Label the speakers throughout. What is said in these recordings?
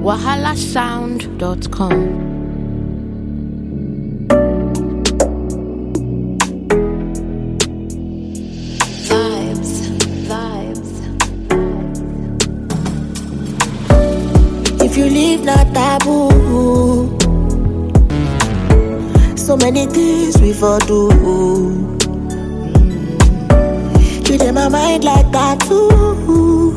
Speaker 1: wahalasound.com.
Speaker 2: If you leave, not taboo. So many things we for do. You in my mind like that too.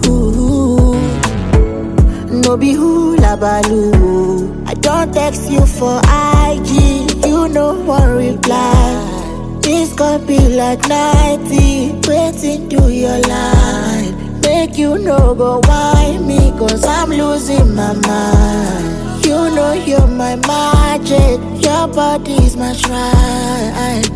Speaker 2: No be hula baloo. I don't text you for IG. You no one reply. This could be like 90. Waiting to your line. Make you no go whine me, cause I'm losing my mind. You know you're my magic, your body's my shrine.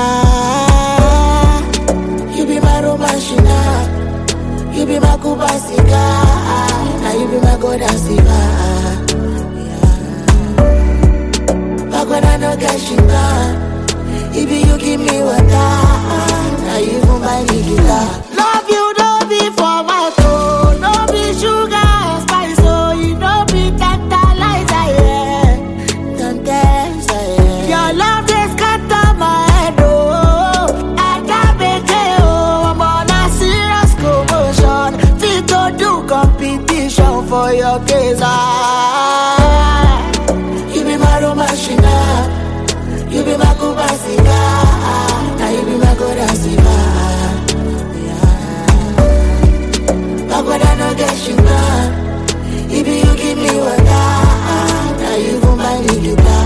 Speaker 2: You be my romance, you be my Cuba cigar. Now you be my golden cigar. Back when I no get sugar, you be you give me water. Now you even buy me guitar. Love you, don't be for my soul, don't be sugar, spice, oh, you don't be tantalizer, yeah. Tantalizer, yeah. Your love just cut on my head, oh. I can't make it, oh. I'm on a serious commotion. Fit to do competition for your case, You be my romance, you be my Cuba cigar. Now you be my golden cigar. When I no get sugar, if you give me water, now you gon' buy me guitar.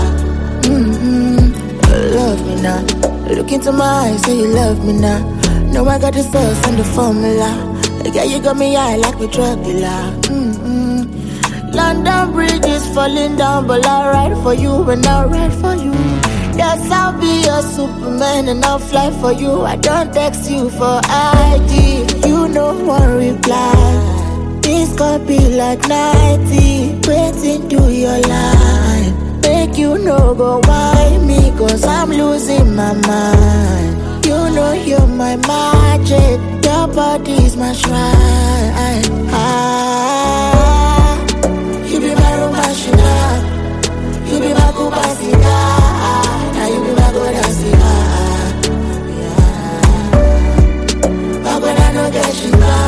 Speaker 2: Love me now. Look into my eyes, say you love me now. Know I got the sauce and the formula. Girl, you got me high like a drug dealer. London Bridge is falling down, but I'll ride for you and I'll ride for you. Yes, I'll be your Superman and I'll fly for you. I don't text you for IG. You no one reply. This could be like 90. Waiting to your line. Make you no go whine me, cause I'm losing my mind. You know you're my magic, your body's my shrine. You be my romance, you be my Cuba cigar. Now you be my golden cigar. Back when I no get sugar,